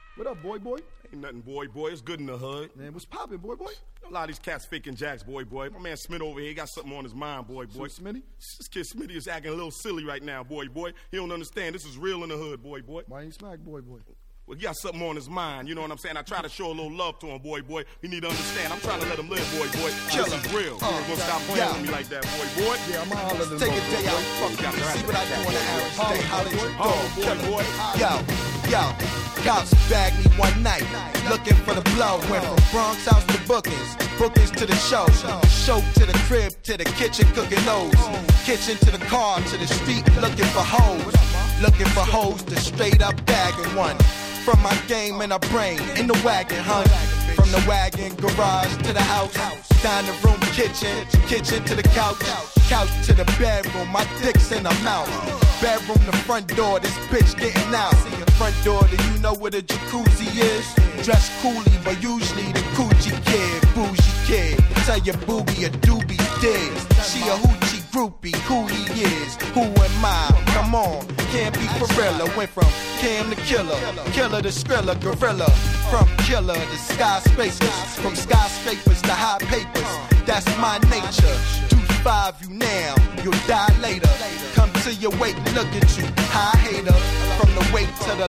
What up, boy? Ain't nothing, boy. It's good in the hood. Man, what's poppin', boy? A lot of these cats faking jacks, boy. My man Smith over here got something on his mind, boy. Smitty? This kid Smitty is acting a little silly right now, boy. He don't understand. This is real in the hood, boy. Why ain't smack, boy? Well, he got something on his mind, you know what I'm saying? I try to show a little love to him, boy. He need to understand. I'm trying to let him live, boy. This is real. You ain't gonna stop playing with me like that, boy. Yeah, I'm holler than Take a day out, fuck you. See what I do on the average day. How did you go? Yo. Cops bagged me one night, looking for the blow. Went from Bronx house to Bookings to the show to the crib, to the kitchen cooking those. Kitchen to the car, to the street looking for hoes to straight up bagging one. From my game and a brain, in the wagon, hun. From the wagon, garage to the house. Dining room, kitchen to the couch to the bedroom, my dick's in the mouth. Bedroom, the front door, this bitch getting out. Front door, do you know where the jacuzzi is? Dress coolly, but usually the coochie kid, bougie kid. Tell your booby a doobie dig. She a hoochie groupie, who he is, who am I? Come on, can't be for real. I went from Cam to Killer to Skrilla, Gorilla. From killer to skyscrapers, from skyscrapers to high papers. That's my nature. 2-5 you now, you'll die later. Come to your wake, look at you, high hater. From the weight to the